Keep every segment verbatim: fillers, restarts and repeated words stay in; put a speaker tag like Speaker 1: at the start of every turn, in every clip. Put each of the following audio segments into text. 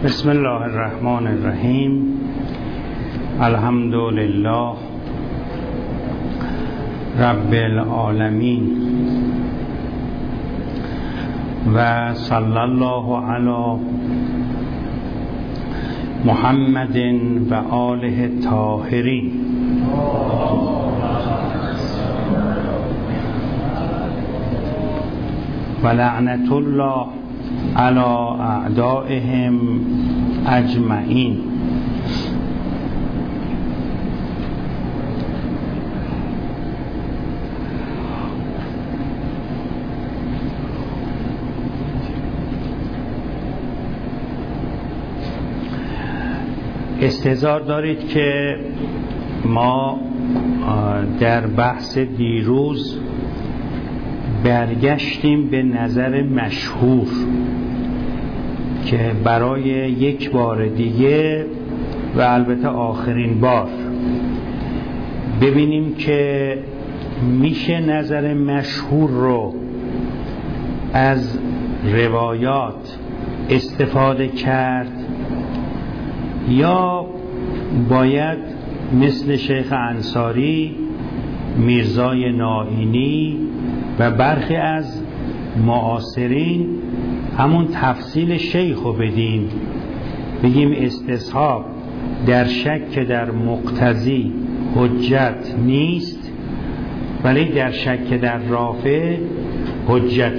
Speaker 1: بسم الله الرحمن الرحیم. الحمد لله رب العالمین و صلی الله علی محمد و آله الطاهرین. و لعنت الله علی اعدائهم اجمعین. استحضار دارید که ما در بحث دیروز برگشتیم به نظر مشهور که برای یک بار دیگه و البته آخرین بار ببینیم که میشه نظر مشهور رو از روایات استفاده کرد یا باید مثل شیخ انصاری، میرزای نائینی و برخی از معاصرین همون تفصیل شیخ رو بدیم، بگیم استصحاب در شک در مقتضی حجت نیست ولی در شک در رافع حجت.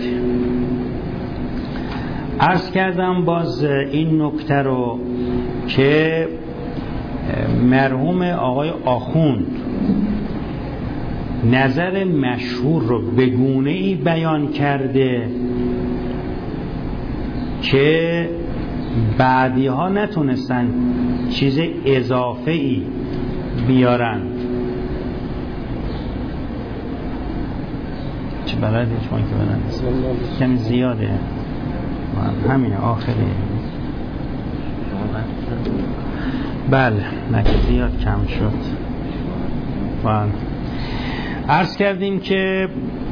Speaker 1: عرض کردم باز این نکته رو که مرحوم آقای آخوند نظر مشهور رو به گونه‌ای بیان کرده که بعدی ها نتونستن چیز اضافه‌ای بیارن. چه بلدی شما که بلند کمی زیاده همینه آخری. بله نه زیاد کم شد. بله عرض کردیم که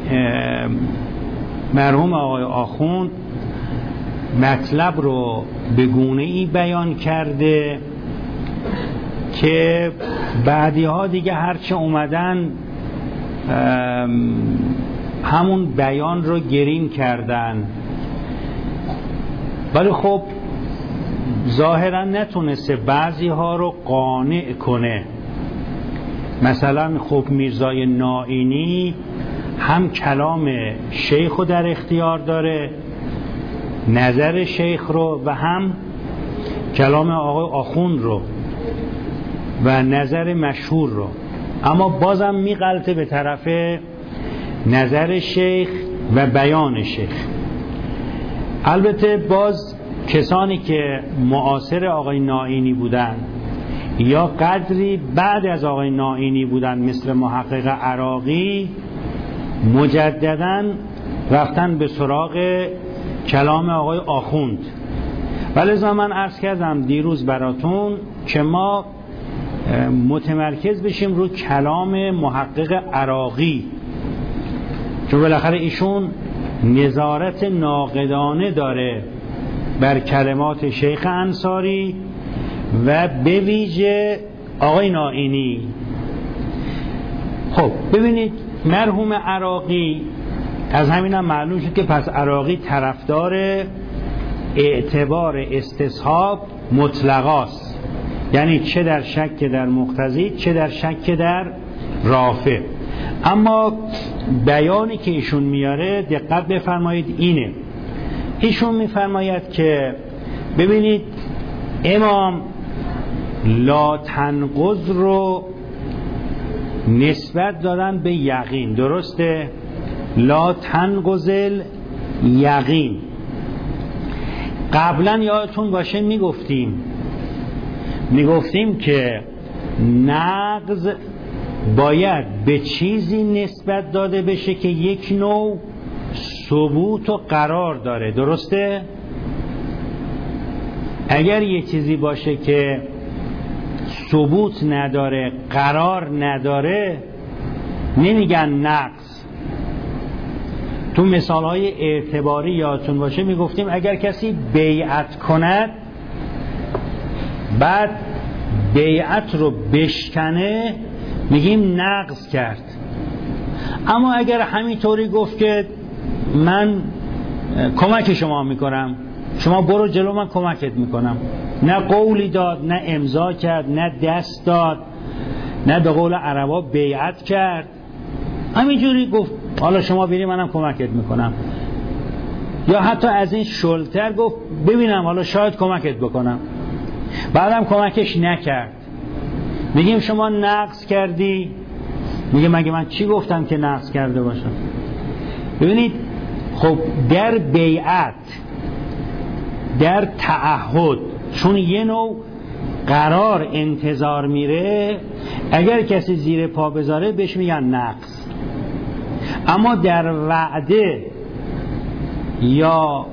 Speaker 1: مرحوم آقای آخوند مطلب رو به گونه‌ای بیان کرده که بعدی ها دیگه هرچه اومدن همون بیان رو گرین کردن، ولی خب ظاهرا نتونسته بعضی ها رو قانع کنه. مثلا خب میرزای نائینی هم کلام شیخ رو در اختیار داره، نظر شیخ رو، و هم کلام آقای آخوند رو و نظر مشهور رو، اما بازم میغلطه به طرف نظر شیخ و بیان شیخ. البته باز کسانی که معاصر آقای نائینی بودن یا قدری بعد از آقای نائینی بودن مثل محقق عراقی مجدداً رفتن به سراغ کلام آقای آخوند. ولی من عرض کردم دیروز براتون که ما متمرکز بشیم رو کلام محقق عراقی، چون بالاخره ایشون نظارت ناقدانه داره بر کلمات شیخ انصاری و به ویژه آقای نائینی. خب ببینید مرحوم عراقی از همین هم معلوم شد که پس عراقی طرفدار اعتبار استصحاب مطلقاست، یعنی چه در شک در مقتضی چه در شک در رافع. اما بیانی که ایشون میاره دقت بفرمایید اینه، ایشون میفرماید که ببینید امام لا تنقض رو نسبت دادن به یقین، درسته؟ لا تنقض یقین. قبلا یادتون باشه میگفتیم میگفتیم که نقض باید به چیزی نسبت داده بشه که یک نوع ثبوت و قرار داره، درسته؟ اگر یه چیزی باشه که ثبوت نداره قرار نداره نمیگن نقض. تو مثالهای اعتباری یادتون باشه میگفتیم اگر کسی بیعت کند بعد بیعت رو بشکنه میگیم نقض کرد. اما اگر همینطوری گفت که من کمک شما میکنم، شما برو جلو من کمکت میکنم، نه قولی داد، نه امضا کرد، نه دست داد، نه به قول عربا بیعت کرد، همینجوری گفت حالا شما بری منم کمکت میکنم، یا حتی از این شلتر گفت ببینم حالا شاید کمکت بکنم، بعدم کمکش نکرد، میگیم شما نقض کردی. میگه مگه من چی گفتم که نقض کرده باشم؟ ببینید خب در بیعت، در تعهد، چون یه نوع قرار انتظار میره، اگر کسی زیر پا بذاره بهش میگن نقض. اما در وعده یا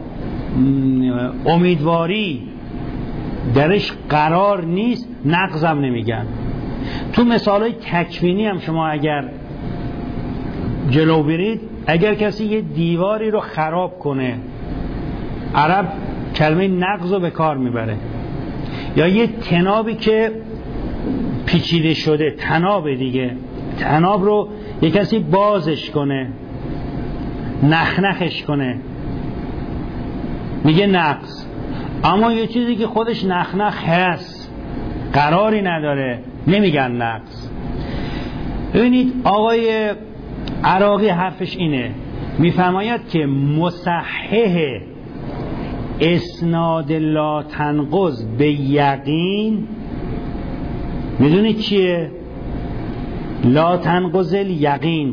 Speaker 1: امیدواری درش قرار نیست، نقضم نمیگن. تو مثالای تکوینی هم شما اگر جلو برید، اگر کسی یه دیواری رو خراب کنه، عرب کلمه نقض رو به کار میبره. یا یه تنابی که پیچیده شده، تناب دیگه، تناب رو یه کسی بازش کنه، نخنخش کنه، میگه نقض. اما یه چیزی که خودش نخنخ هست، قراری نداره، نمیگن نقض. ببینید آقای عراقی حرفش اینه، میفرماید که مصحح اسناد لا تنقض به یقین، میدونید چیه؟ لا تنقض الیقین.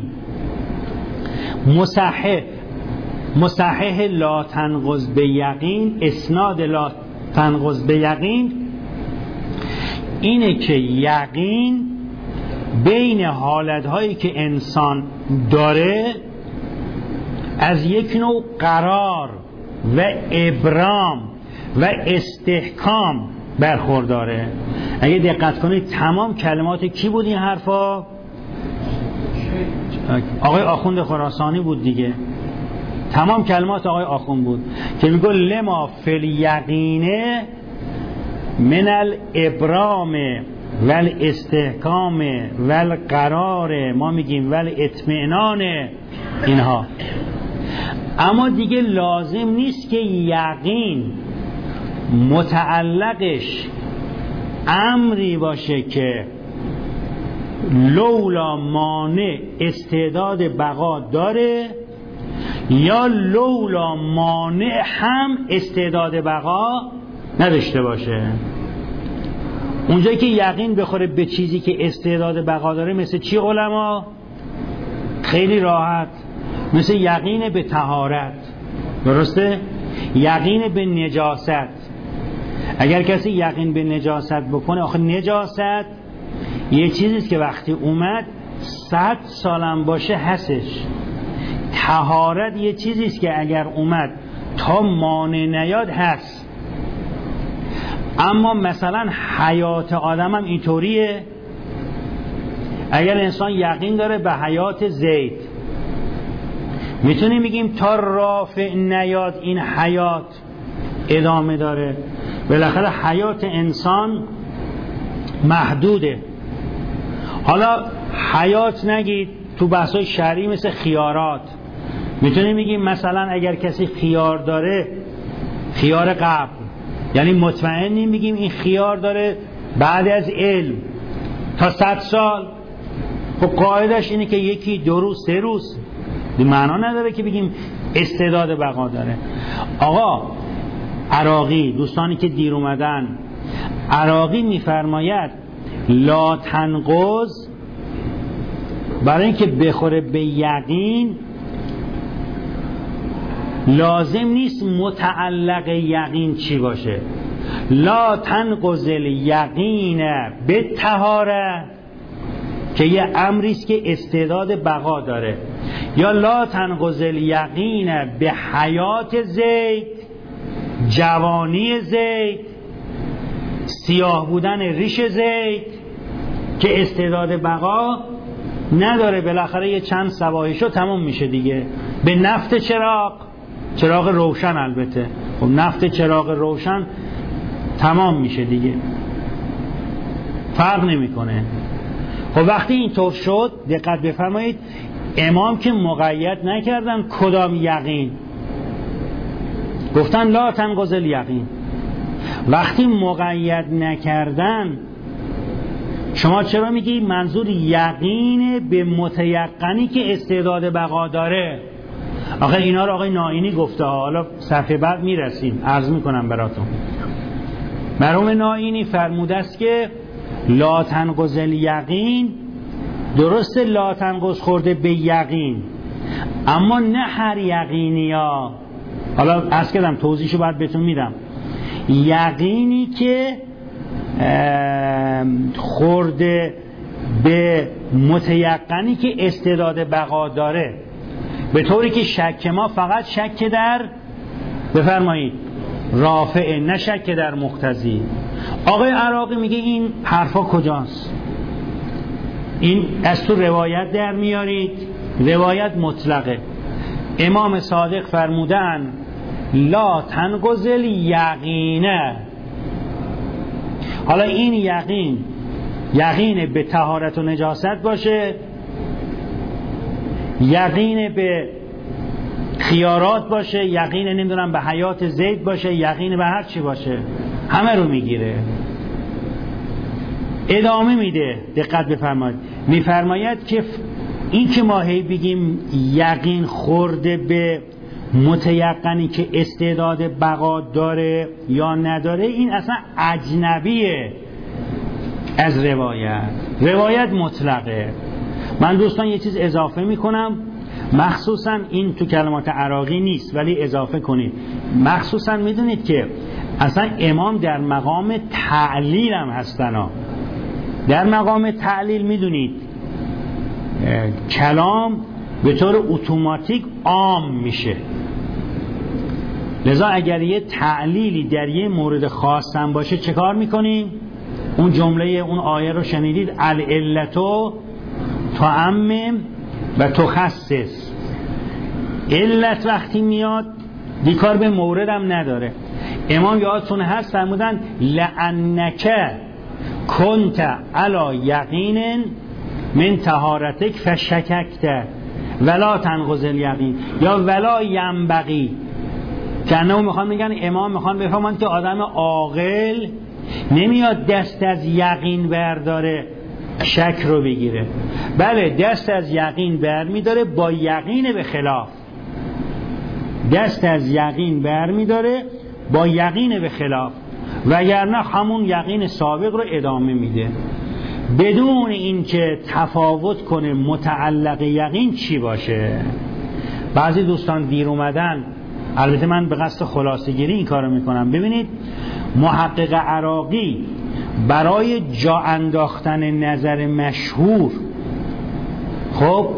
Speaker 1: مصحح مصحح لا تنقض به یقین، اسناد لا تنقض به یقین اینه که یقین بین حالتهایی که انسان داره از یک نوع قرار و ابرام و استحکام برخورداره. اگه دقت کنید تمام کلمات کی بود این حرفا؟ آقای آخوند خراسانی بود دیگه. تمام کلمات آقای آخوند بود که میگه لما فی الیقینه من الابرام و الاستحکام و القرار، ما میگیم و الاطمئنان اینها. اما دیگه لازم نیست که یقین متعلقش امری باشه که لولا مانع استعداد بقا داره، یا لولا مانع هم استعداد بقا نداشته باشه. اونجایی که یقین بخوره به چیزی که استعداد بقا داره، مثل چی علما؟ خیلی راحت، مثل یقین به طهارت، درسته؟ یقین به نجاست. اگر کسی یقین به نجاست بکنه، آخه نجاست یه چیزیست که وقتی اومد صد سالم باشه هستش. طهارت یه چیزیست که اگر اومد تا مانع نیاد هست. اما مثلا حیات آدم هم اینطوریه. اگر انسان یقین داره به حیات زید، میتونیم بگیم تا رافع نیاد این حیات ادامه داره. بالاخره حیات انسان محدوده. حالا حیات نگید، تو بحثای شرعی مثل خیارات میتونیم بگیم مثلا اگر کسی خیار داره، خیار قبل، یعنی مطمئنیم بگیم این خیار داره بعد از علم تا صد سال. خب قاعدش اینه که یکی دو روز سه روز، این معنا نداره که بگیم استعداد بقا داره. آقا عراقی، دوستانی که دیر اومدن، عراقی میفرماید لا تنقض برای اینکه بخوره به یقین لازم نیست متعلق یقین چی باشه. لا تنقض الیقین به طهارت که یه امریست که استعداد بقا داره، یا لا تنقض الیقین به حیات زید، جوانی زید، سیاه بودن ریش زید که استعداد بقا نداره، بالاخره یه چند سواحشو تمام میشه دیگه. به نفت چراغ، چراغ روشن البته، خب نفت چراغ روشن تمام میشه دیگه. فرق نمیکنه. خب وقتی اینطور شد دقت بفرمایید، امام که مقید نکردن کدام یقین، گفتن لا تنقض الیقین. وقتی مقید نکردن شما چرا میگی منظور یقین به متیقنی که استعداد بقا داره؟ آخه اینا رو آقای نائینی گفته، حالا صفحه بعد میرسیم عرض میکنم براتون. مرحوم نائینی فرموده است که لا تنقض الیقین، درسته لا تنقض خورده به یقین، اما نه هر یقینی ها. حالا عرض کردم توضیحشو بعد بهتون میدم. یقینی که خورده به متیقنی که استعداد بقا داره، به طوری که شک ما فقط شک در بفرمایید رافعه، نه شک در مقتضی. آقای عراقی میگه این حرفا کجاست؟ این از تو روایت در میارید، روایت مطلقه. امام صادق فرمودن لا تنقض الیقینه. حالا این یقین یقین به طهارت و نجاست باشه، یقین به خیارات باشه، یقین نمیدونم به حیات زید باشه، یقین به هر چی باشه، همه رو میگیره. ادامه میده، دقت بفرمایید، میفرماید که این که ما هی بگیم یقین خورده به متیقنی که استعداد بقا داره یا نداره، این اصلا اجنبیه از روایت. روایت مطلقه. من دوستان یه چیز اضافه میکنم، مخصوصا این تو کلمات عراقی نیست ولی اضافه کنید. مخصوصا میدونید که اصلا امام در مقام تعلیل هم هستن ها. در مقام تعلیل میدونید کلام به طور اتوماتیک عام میشه، لذا اگر یه تعلیلی در یه مورد خاص هم باشه چه کار میکنیم؟ اون جمله اون آیه رو شنیدید، العلتو تعمم و تخصص. علت وقتی میاد دیکار به مورد هم نداره. امام یادتون هست فرمودن لعنک کنت علی یقین من طهارتک فشککت ولا تنقض الیقین، یا ولا ینبغی، که انه میخوان میگن امام میخوان بفهمند که آدم عاقل نمیاد دست از یقین برداره شک رو بگیره. بله دست از یقین بر میداره با یقین به خلاف، دست از یقین بر میداره با یقین به خلاف، وگرنه همون یقین سابق رو ادامه میده بدون اینکه تفاوت کنه متعلق یقین چی باشه. بعضی دوستان دیر اومدن، البته من به قصد خلاصه گیری این کارو میکنم. ببینید محقق عراقی برای جا انداختن نظر مشهور، خب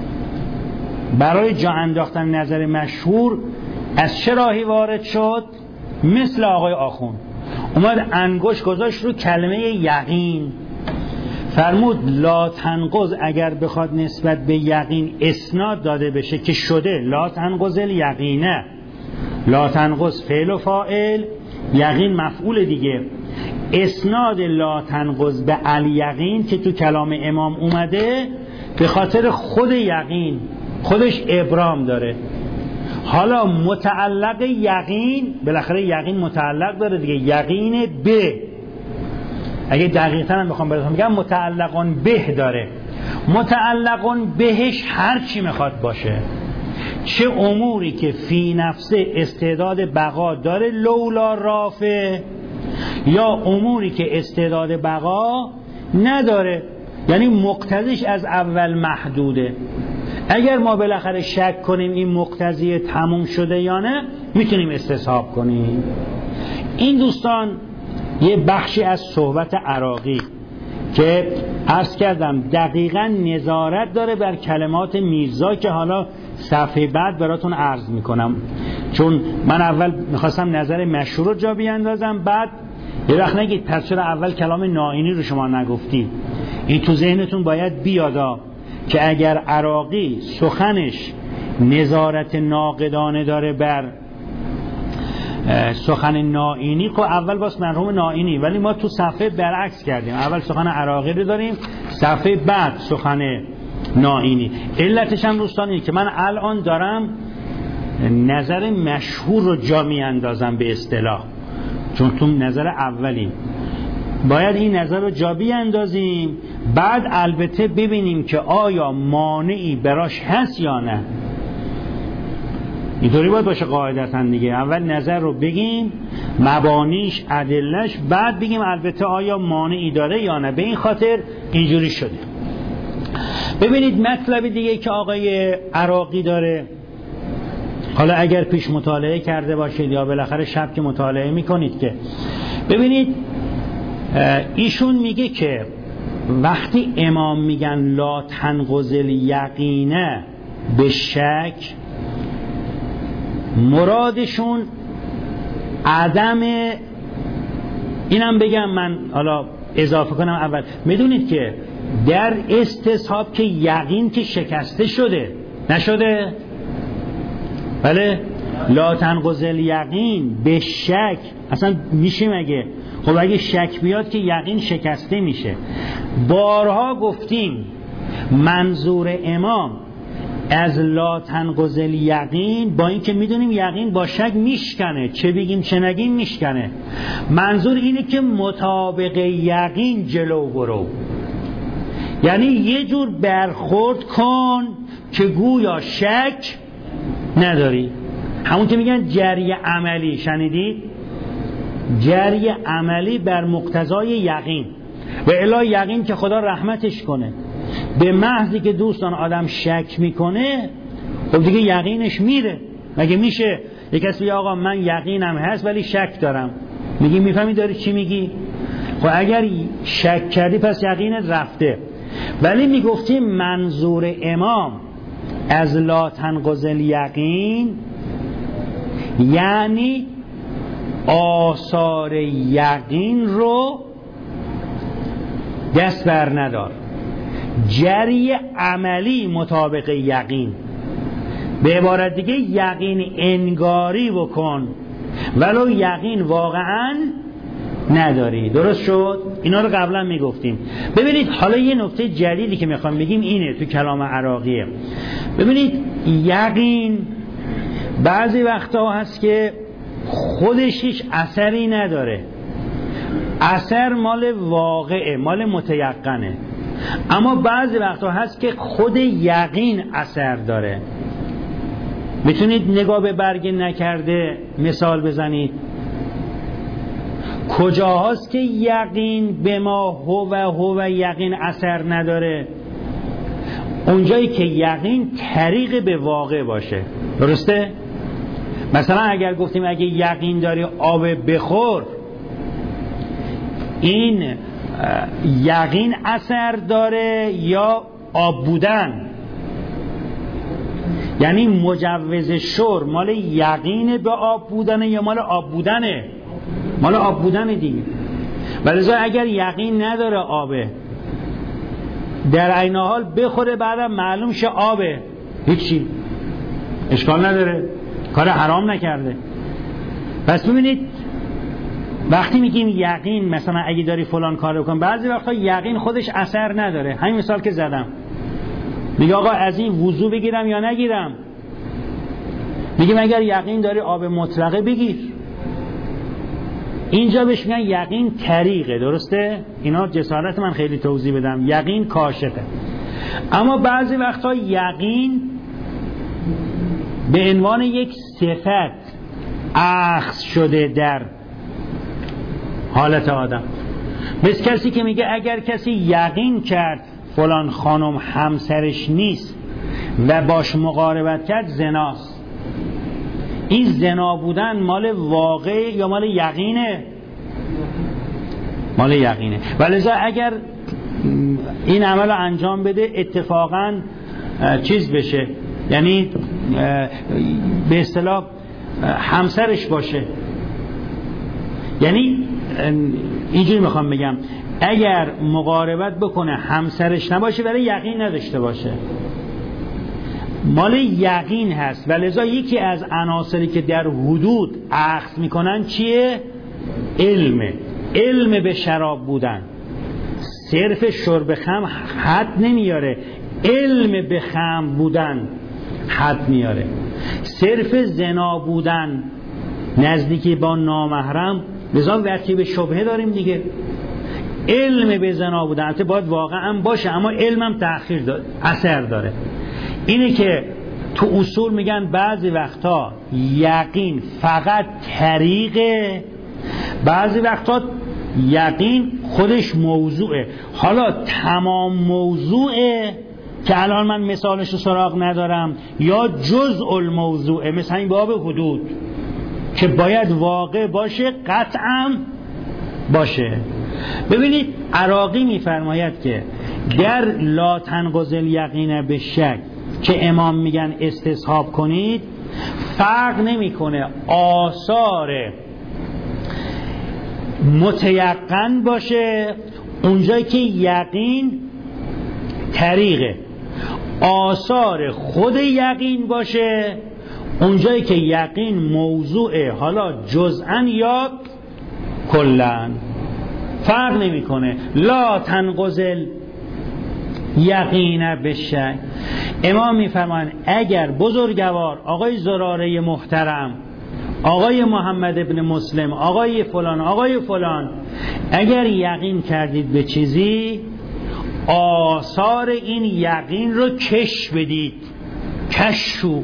Speaker 1: برای جا انداختن نظر مشهور از چه راهی وارد شد؟ مثل آقای آخوند اومد انگشت گذاشت رو کلمه یقین، فرمود لا تنقض اگر بخواد نسبت به یقین اسناد داده بشه که شده لا تنقض الیقینه، لا تنقض فعل و فاعل، یقین مفعول دیگه، اسناد لا تنقض به الیقین که تو کلام امام اومده به خاطر خود یقین، خودش ابرام داره. حالا متعلق یقین، بالاخره یقین متعلق داره دیگه، یقین به، اگه دقیقاً هم بخوام براتون بگم متعلقون به داره، متعلقون بهش هر چی میخواد باشه، چه اموری که فی نفسه استعداد بقا داره لولا رافع، یا اموری که استعداد بقا نداره، یعنی مقتضیش از اول محدوده. اگر ما بالاخره شک کنیم این مقتضی تموم شده یا نه میتونیم استصحاب کنیم. این دوستان یه بخشی از صحبت عراقی که عرض کردم دقیقاً نظارت داره بر کلمات میرزا که حالا صفحه بعد براتون عرض میکنم، چون من اول میخواستم نظر مشهور رو جا بیاندازم، بعد یه وقت نگید پس چرا اول کلام نائینی رو شما نگفتی. این تو ذهنتون باید بیادا که اگر عراقی سخنش نظارت ناقدانه داره بر سخن نائینی، خب اول باز مرحوم نائینی، ولی ما تو صفحه برعکس کردیم، اول سخن عراقی رو داریم، صفحه بعد سخن نائینی. علتش هم دوستانی که من الان دارم نظر مشهور رو جا می اندازم به اصطلاح، چون تو نظر اولیم باید این نظر رو جا بیاندازیم، بعد البته ببینیم که آیا مانعی براش هست یا نه. اینطوری باید باشه قاعدتاً دیگه، اول نظر رو بگیم، مبانیش، ادلش، بعد بگیم البته آیا مانعی داره یا نه. به این خاطر اینجوری شده. ببینید مطلب دیگه که آقای عراقی داره، حالا اگر پیش مطالعه کرده باشید یا بالاخره شب که مطالعه میکنید، که ببینید ایشون میگه که وقتی امام میگن لا تنقض الیقینه به شک، مرادشون عدم، اینم بگم من حالا اضافه کنم اول، میدونید که در استصحاب که یقین که شکسته شده نشده، بله، لا تنقض الیقین به شک اصلا میشه مگه؟ خب اگه شک بیاد که یقین شکسته میشه. بارها گفتیم منظور امام از لا تنقض الیقین، با این که میدونیم یقین با شک میشکنه، چه بگیم چه نگیم میشکنه، منظور اینه که مطابق یقین جلو برو، یعنی یه جور برخورد کن که گویا شک نداری. همون که میگن جری عملی، شنیدید؟ جری عملی بر مقتضای یقین. و الا یقین که خدا رحمتش کنه، به محضی که دوستان آدم شک میکنه خب دیگه یقینش میره. مگه میشه یک کسی بگه آقا من یقینم هست ولی شک دارم؟ میگی میفهمی داری چی میگی؟ خب اگر شک کردی پس یقینت رفته. ولی میگفتیم منظور امام از لا تنقض الیقین یعنی آثار یقین رو دست بر ندار، جری عملی مطابق یقین، به عبارت دیگه یقین انگاری بکن ولو یقین واقعا نداری. درست شد؟ اینا رو قبلا میگفتیم. ببینید حالا یه نکته جدیدی که میخوام بگیم اینه تو کلام عراقیه. ببینید یقین بعضی وقتا هست که خودش هیچ اثری نداره، اثر مال واقعه، مال متیقنه، اما بعضی وقتا هست که خود یقین اثر داره. میتونید نگاه به برگ نکرده مثال بزنید، کجاهاست که یقین به ما هو و هو و یقین اثر نداره؟ اونجایی که یقین طریق به واقع باشه. درسته؟ مثلا اگر گفتیم اگه یقین داری آب بخور، این یقین اثر داره یا آب بودن؟ یعنی مجوز شور مال یقین به آب بودنه یا مال آب بودنه؟ مال آب بودنه دیگه. ولذا اگر یقین نداره آبه، در عین حال بخوره بعدم معلوم شه آبه، هیچی، اشکال نداره، کار حرام نکرده. پس ببینید وقتی میگیم یقین، مثلا اگه داری فلان کارو کن، بعضی وقتا یقین خودش اثر نداره. همین مثال که زدم، میگه آقا از این وضو بگیرم یا نگیرم؟ میگیم اگر یقین داری آب مطلقه بگیر. اینجا بهش میگن یقین طریقه. درسته؟ اینا جسارت من خیلی توضیح بدم، یقین کاشفه. اما بعضی وقتا یقین به عنوان یک صفت اخذ شده در حالت آدم. مثل کسی که میگه اگر کسی یقین کرد فلان خانم همسرش نیست و باش مقاربت کرد زناست. این زنا بودن مال واقع یا مال یقینه؟ مال یقینه. ولذا اگر این عمل انجام بده اتفاقا چیز بشه، یعنی به اصطلاح همسرش باشه، یعنی اینجوری میخوام بگم اگر مقاربت بکنه همسرش نباشه ولی یقین نداشته باشه، مال یقین هست و لذا یکی از عناصری که در حدود اخذ میکنن چیه؟ علمه. علم به شراب بودن. صرف شرب خمر حد نمیاره، علم به خمر بودن حد میاره. صرف زنا بودن نزدیکی با نامحرم، لذا وقتی به شبهه داریم دیگه. علم به زنا بودن البته باید واقعا باشه، اما علمم تأخیر داره، اثر داره. اینه که تو اصول میگن بعضی وقتا یقین فقط طریقه، بعضی وقتا یقین خودش موضوعه. حالا تمام موضوعه که الان من مثالش رو سراغ ندارم، یا جزء الموضوعه، مثل این باب حدود که باید واقع باشه، قطعا باشه. ببینید عراقی میفرماید که در لا تنقض الیقین به شک که امام میگن استصحاب کنید، فرق نمیکنه آثار متیقن باشه اونجایی که یقین طریقه، آثار خود یقین باشه اونجایی که یقین موضوعه، حالا جزءا یا کلن، فرق نمیکنه. لا تنقض یقین بشک. امام میفرمایند اگر بزرگوار آقای زراره محترم، آقای محمد ابن مسلم، آقای فلان، آقای فلان، اگر یقین کردید به چیزی، آثار این یقین رو کش بدید، کشو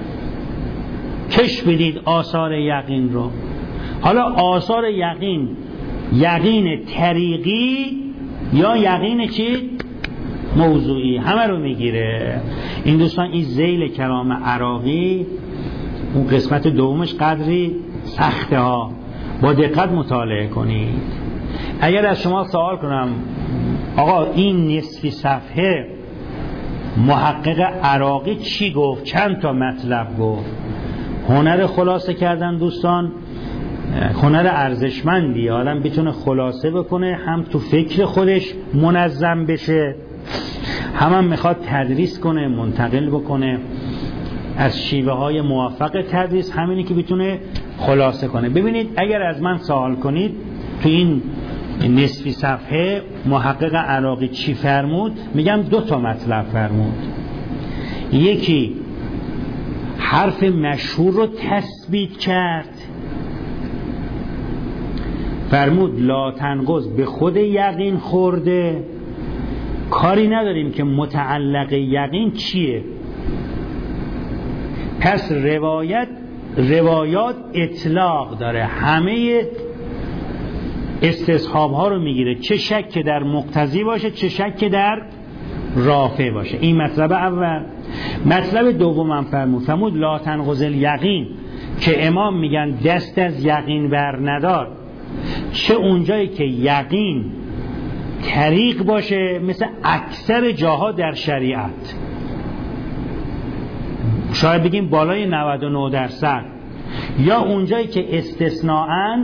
Speaker 1: کش بدید آثار یقین رو. حالا آثار یقین یقین طریقی یا یقین چی؟ موضوعی، همه رو میگیره. این دوستان این ذیل کلام عراقی، اون قسمت دومش قدری سخته ها، با دقت مطالعه کنید. اگر از شما سوال کنم آقا این نصفی صفحه محقق عراقی چی گفت، چند تا مطلب گفت، هنر خلاصه کردن دوستان هنر ارزشمندی، آدم بتونه خلاصه بکنه، هم تو فکر خودش منظم بشه، هم هم میخواد تدریس کنه، منتقل بکنه از شیوه های موفق تدریس، همینی که بتونه خلاصه کنه. ببینید اگر از من سوال کنید تو این نصفی صفحه محقق عراقی چی فرمود، میگم دو تا مطلب فرمود. یکی حرف مشهور رو تثبیت کرد، فرمود لا تنقض به خود یقین خورده، کاری نداریم که متعلق یقین چیه. پس روایت روایات اطلاق داره، همه استصحاب ها رو میگیره، چه شک که در مقتضی باشه، چه شک که در رافع باشه. این مطلب اول. مطلب دومم فرمود فرمود لا تنقض الیقین که امام میگن دست از یقین بر ندار، چه اونجایی که یقین طریق باشه مثل اکثر جاها در شریعت، شاید بگیم بالای نود و نه درصد، یا اونجایی که استثناءً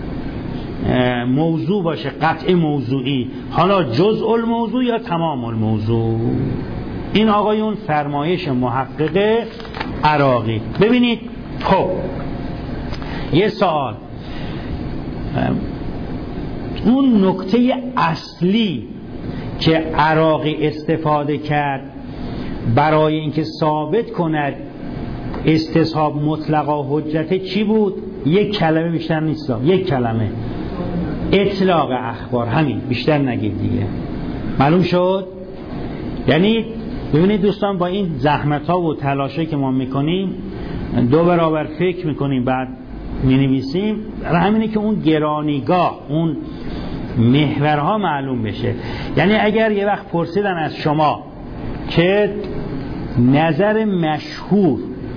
Speaker 1: موضوع باشه، قطع موضوعی، حالا جزء الموضوع یا تمام الموضوع. این آقایون فرمایش محقق عراقی. ببینید خب یه سوال، اون نکته اصلی که عراقی استفاده کرد برای اینکه ثابت کند استصحاب مطلقا حجته چی بود؟ یک کلمه بیشتر نیست، یک کلمه، اطلاق اخبار، همین، بیشتر نگید دیگه. معلوم شد؟ یعنی ببینید دوستان با این زحمت ها و تلاشی که ما میکنیم دو برابر فکر میکنیم بعد مینویسیم، همینه که اون گرانیگاه، اون محورها معلوم بشه. یعنی اگر یه وقت پرسیدن از شما که نظر مشهور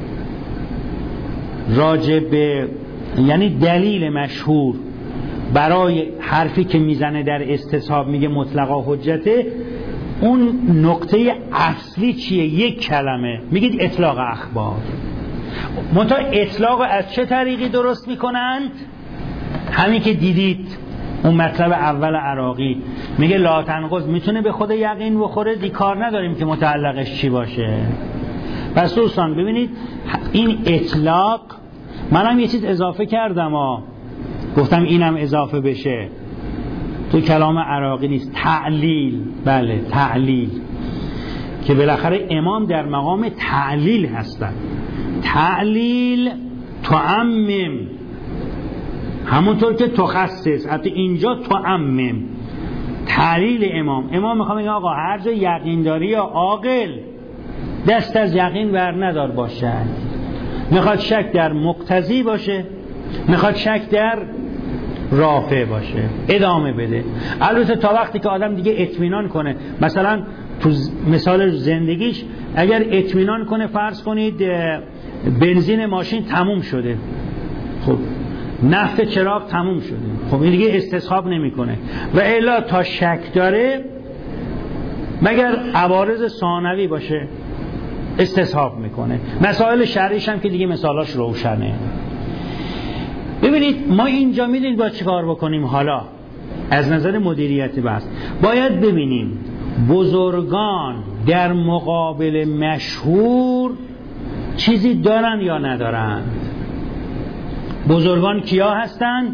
Speaker 1: راجع به، یعنی دلیل مشهور برای حرفی که میزنه در استصحاب میگه مطلقا حجته، اون نقطه اصلی چیه؟ یک کلمه، میگید اطلاق اخبار. منتها اطلاق از چه طریقی درست میکنند؟ همین که دیدید اون مطلب اول عراقی میگه لا تنقض میتونه به خود یقین بخوره، دی کار نداریم که متعلقش چی باشه. پس دوستان ببینید این اطلاق، منم یه چیز اضافه کردم ها، گفتم اینم اضافه بشه، تو کلام عراقی نیست، تعلیل. بله تعلیل، که بالاخره امام در مقام تعلیل هستن. تعلیل تعمم، همونطور که تخصص، حتی اینجا تعمم تعلیل امام. امام میخوام بگه آقا هر جا یقین داری یا عاقل دست از یقین بر ندار باشد. میخواد شک در مقتضی باشه، میخواد شک در رافع باشه، ادامه بده. البته تا وقتی که آدم دیگه اطمینان کنه، مثلا تو مثال زندگیش اگر اطمینان کنه، فرض کنید بنزین ماشین تموم شده، خب نفت چراغ تموم شده، خب این دیگه استصحاب نمیکنه. و الا تا شک داره، مگر عوارض ثانوی باشه استصحاب میکنه. مسائل شرعیش هم که دیگه مثالاش روشنه. ببینید ما اینجا میدونید باید چیکار بکنیم. حالا از نظر مدیریت بحث باید ببینیم بزرگان در مقابل مشهور چیزی دارن یا ندارن. بزرگان کیا هستن؟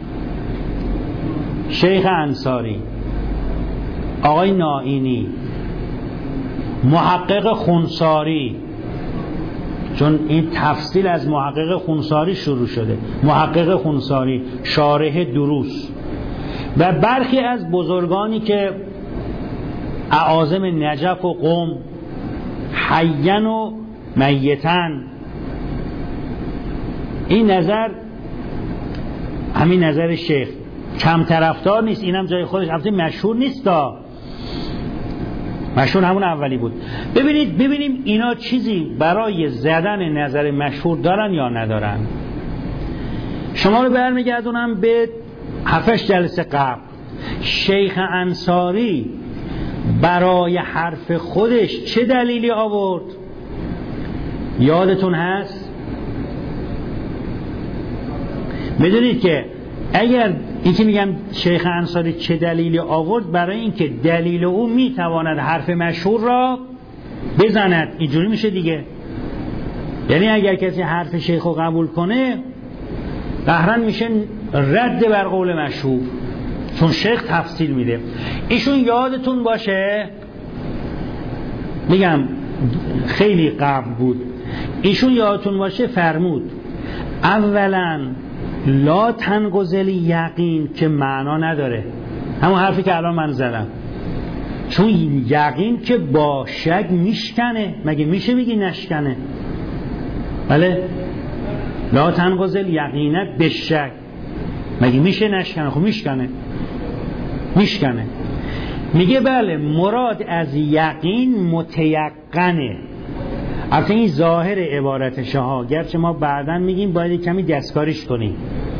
Speaker 1: شیخ انصاری، آقای نائینی، محقق خونساری، چون این تفصیل از محقق خونساری شروع شده، محقق خونساری، شارح دروس، و برخی از بزرگانی که اعاظم نجف و قم، حیّن و میتن. این نظر همین نظر شیخ کم طرفدار نیست، اینم جای خودش، البته مشهور نیست دا، مشهور همون اولی بود. ببینید ببینیم اینا چیزی برای زدن نظر مشهور دارن یا ندارن. شما رو برمیگردونم به هفتش جلسه قبل. شیخ انصاری برای حرف خودش چه دلیلی آورد؟ یادتون هست؟ میدونید که اگر این که میگم شیخ انصاری چه دلیلی آورد، برای اینکه دلیل او میتواند حرف مشهور را بزند، اینجوری میشه دیگه. یعنی اگر کسی حرف شیخ رو قبول کنه، قهرن میشه رد بر قول مشهور، چون شیخ تفصیل میده. ایشون یادتون باشه، میگم خیلی قبل بود، ایشون یادتون باشه فرمود اولا لا تنقضل یقین، که معنا نداره، همون حرفی که الان من زدم، چون یقین که با شک میشکنه، مگه میشه بگی نشکنه؟ بله، لا تنقضل یقینه به شک، مگه میشه نشکنه؟ خب میشکنه، میشکنه. میگه بله مراد از یقین متیقنه. البته این ظاهر عبارتشه ها، گرچه ما بعداً میگیم باید کمی دستکاریش کنیم،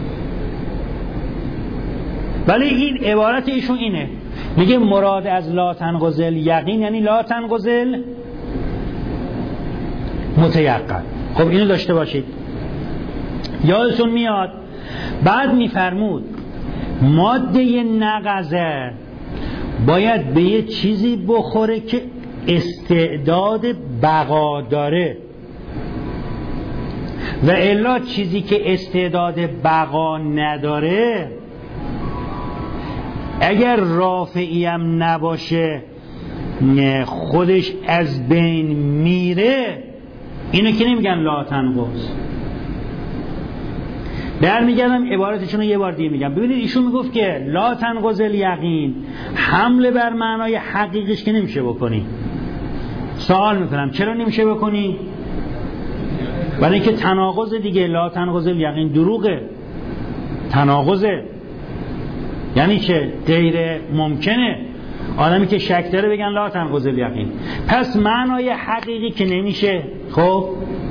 Speaker 1: ولی این عبارت ایشون اینه، میگه مراد از لا تنقضل یقین یعنی لا تنقضل متیقن. خب اینو داشته باشید، یادتون میاد بعد میفرمود ماده نقضه باید به یه چیزی بخوره که استعداد بقا داره، و الا چیزی که استعداد بقا نداره اگر رافعی هم نباشه خودش از بین میره. اینو که نمیگن لا تنقض. در میگردم عبارتشون رو یه بار دیگه میگم. ببینید ایشون میگفت که لا تنقض الیقین، حمله بر معنای حقیقیش که نمیشه بکنی. سوال میکنم چرا نمیشه بکنی؟ برای اینکه تناقض دیگه، لا تنقض الیقین دروغه، تناقضه. یعنی چه؟ غیر ممکنه. آدمی که شک داره بگن لا تنقض الیقین. پس معنای حقیقی که نمیشه، خب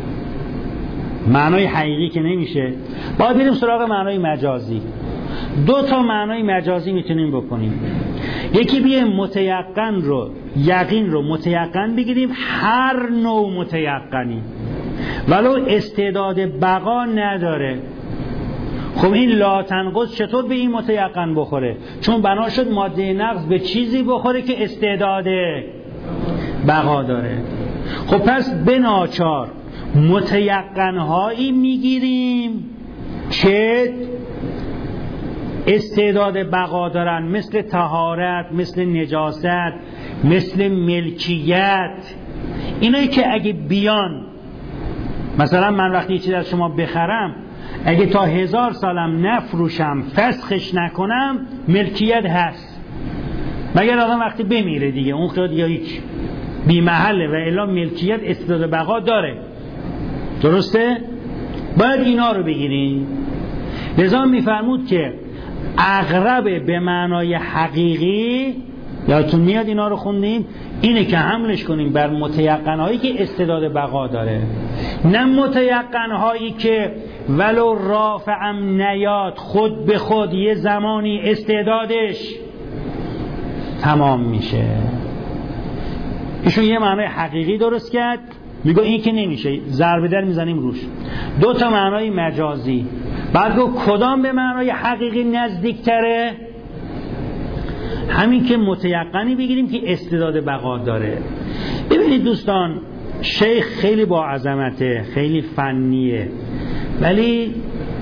Speaker 1: معنای حقیقی که نمیشه، باید بریم سراغ معنای مجازی. دو تا معنای مجازی میتونیم بکنیم. یکی بیه متیقن رو، یقین رو متیقن بگیریم، هر نوع متیقنی ولو استعداد بقا نداره. خب این لا تنقض چطور به این متیقن بخوره؟ چون بنا شد ماده نقض به چیزی بخوره که استعداد بقا داره. خب پس به ناچار متیقنهایی میگیریم که استعداد بقا دارن، مثل طهارت، مثل نجاست، مثل ملکیت. اینایی که اگه بیان، مثلا من وقتی چیز از شما بخرم، اگه تا هزار سالم نفروشم، فسخش نکنم، ملکیت هست. مگر آدم وقتی بمیره دیگه، اون خیلی یا هیچ بی محله، و الا ملکیت استعداد بقا داره. درسته؟ باید اینا رو بگیریم. لذا میفرمود که اغرب به معنای حقیقی، یادتون میاد اینا رو خوندیم، اینه که حملش کنیم بر متیقنهایی که استعداد بقا داره، نه متیقنهایی که ولو رافعم نیاد، خود به خود یه زمانی استعدادش تمام میشه. ایشون یه معنای حقیقی درست کرد، میگه این که نمیشه، ضربه در میزنیم روش. دو تا معنای مجازی. بعد گفت کدام به معنای حقیقی نزدیکتره؟ همین که متیقنی بگیریم که استعداد بقا داره. ببینید دوستان، شیخ خیلی با عظمته، خیلی فنیه، ولی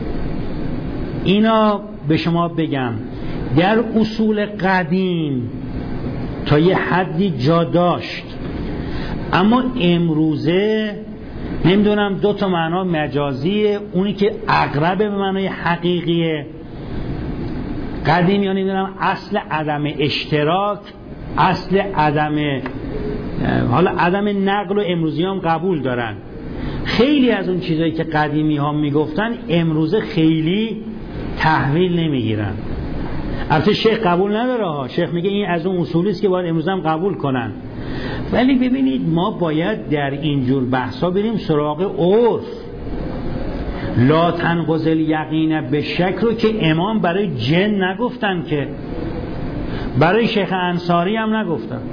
Speaker 1: اینا به شما بگم در اصول قدیم تا یه حدی جا داشت، اما امروزه نمیدونم دو تا معنا مجازیه، اونی که اقرب به معنای حقیقیه. قدیم یا نمیدونم اصل عدم اشتراک، اصل عدم، حالا عدم نقل و امروزی هم قبول دارن. خیلی از اون چیزایی که قدیمی ها میگفتن امروزه خیلی تحویل نمیگیرن. البته شیخ قبول نداره ها، شیخ میگه این از اون اصولی است که باید امروز هم قبول کنن. ولی ببینید ما باید در اینجور بحثا بریم سراغ عرف. لا تنقض الیقین به شک رو که امام برای جن نگفتن، که برای شیخ انصاری هم نگفتن.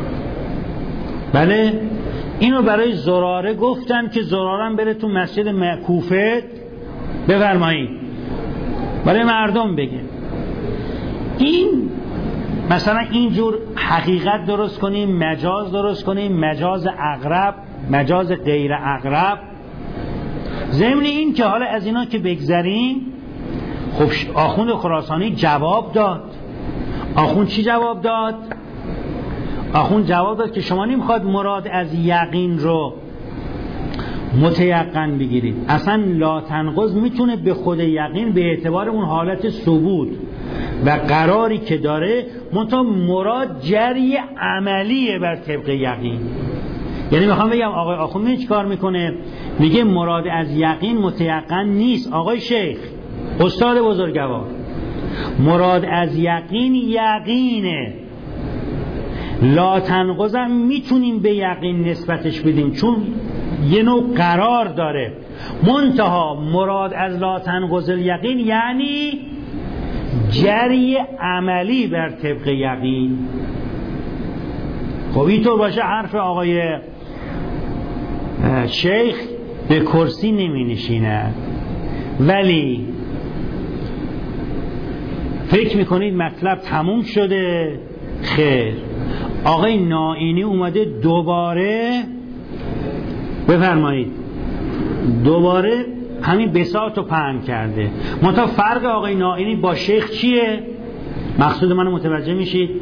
Speaker 1: بله اینو برای زراره گفتن که زراره هم بره تو مسجد کوفه بفرمایید برای مردم بگه. این مثلا اینجور حقیقت درست کنیم، مجاز درست کنیم، مجاز اقرب، مجاز غیر اقرب. ضمن این که حالا از اینا که بگذریم، خب آخوند خراسانی جواب داد. آخوند چی جواب داد؟ آخوند جواب داد که شما نمیخواد مراد از یقین رو متیقن بگیرید. اصلا لا تنقض میتونه به خود یقین به اعتبار اون حالت ثبوت و قراری که داره، منتها مراد جری عملیه بر طبق یقین. یعنی میخوام بگم آقای آخوند چی کار میکنه؟ میگه مراد از یقین متیقن نیست. آقای شیخ استاد بزرگوار، مراد از یقین یقینه. لا تنقضم میتونیم به یقین نسبتش بدیم چون یه نوع قرار داره. منتها مراد از لا تنقض الیقین یعنی جری عملی بر طبق یقین. خب اینطور باشه حرف آقای شیخ به کرسی نمی نشیند. ولی فکر میکنید مطلب تموم شده؟ خیر، آقای نائینی اومده دوباره، بفرمایید، دوباره همین بساط رو پهن کرده. منتها فرق آقای نائینی با شیخ چیه؟ مقصود منو متوجه میشید؟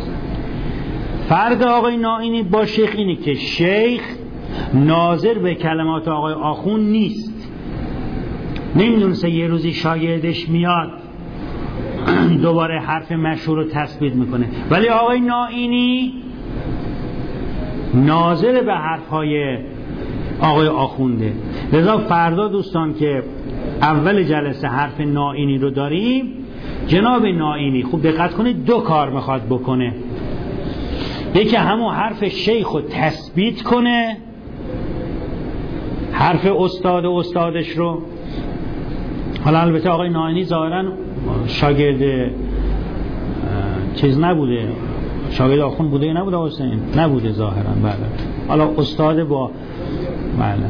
Speaker 1: فرق آقای نائینی با شیخ اینه که شیخ ناظر به کلمات آقای آخوند نیست. نمیدونسته یه روزی شاگردش میاد دوباره حرف مشهور رو تثبیت میکنه، ولی آقای نائینی ناظر به حرفهای آقای آخونده. لذا فردا دوستان که اول جلسه حرف نائینی رو داریم، جناب نائینی خوب دقت کنید دو کار میخواد بکنه. یکی همون حرف شیخ رو تثبیت کنه، حرف استاد و استادش رو. حالا البته آقای نائینی ظاهرا شاگرد چیز نبوده، شاگرد آخوند بوده نبوده، حسین نبوده ظاهرا. بله حالا استاد با بله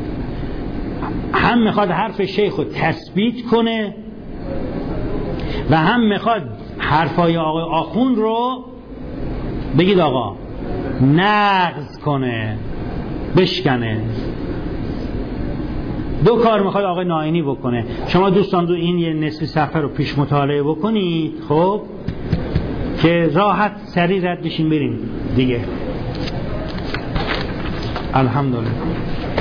Speaker 1: هم میخواد حرف شیخ رو تثبیت کنه و هم میخواد حرفای آقای آخوند رو بگید آقا نقض کنه. بشکنه. دو کار میخواد آقای ناینی بکنه. شما دوستان دو این یه نصف صفحه رو پیش مطالعه بکنید، خب که راحت سریع رد بشین بریم دیگه. الحمدلله.